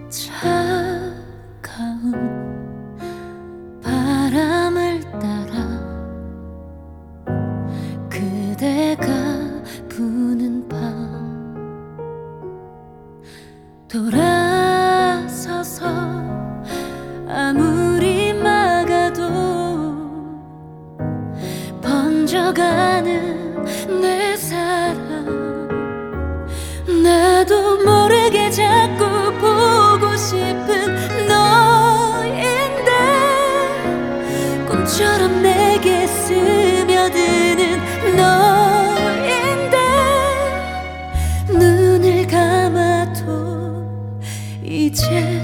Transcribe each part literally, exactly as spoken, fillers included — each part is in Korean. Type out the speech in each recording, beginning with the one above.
차가운 바람을 따라 그대가 부는 밤 돌아서서 아무리 막아도 번져가는 내 사랑 나도 모르게 자꾸 보고 싶은 너인데 꿈처럼 내게 스며드는 너인데 눈을 감아도 이제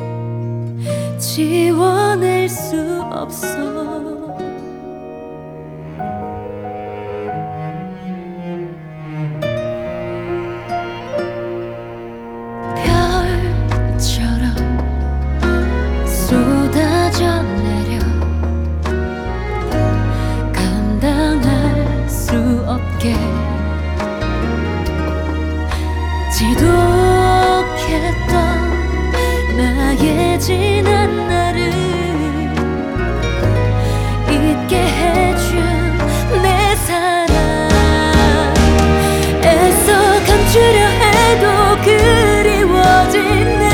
지워낼 수 없어. 쏟아져 내려 감당할 수 없게 지독했던 나의 지난 날을 잊게 해준 내 사랑 애써 감추려 해도 그리워지는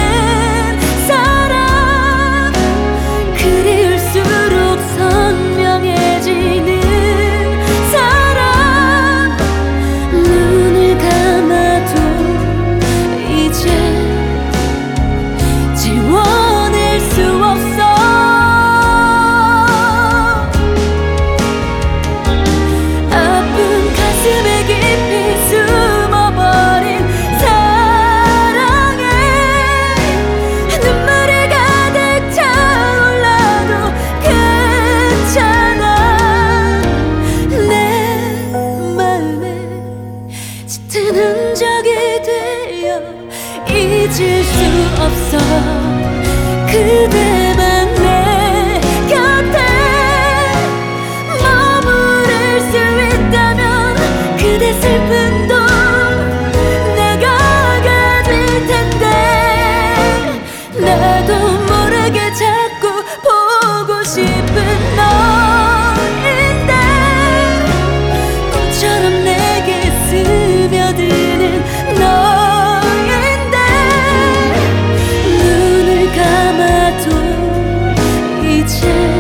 흔적이 되어 잊을 수 없어. 그대만 내 곁에 머무를 수 있다면 그대 슬픔도 내가 가질 텐데 나도 모르게 자꾸 보고 싶은 너인데 꿈처럼 내게 스며드는 너인데 눈을 감아도 이제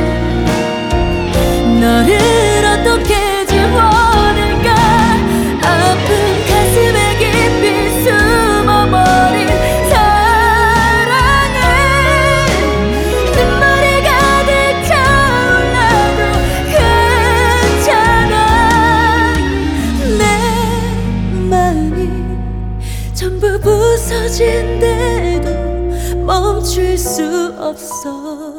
너를 어떻게 지워낼까. 아픈 가슴에 깊이 숨어버린 사랑을 눈물이 가득 차올라도 괜찮아. 내 마음이 전부 부서진데도 멈출 수 없어.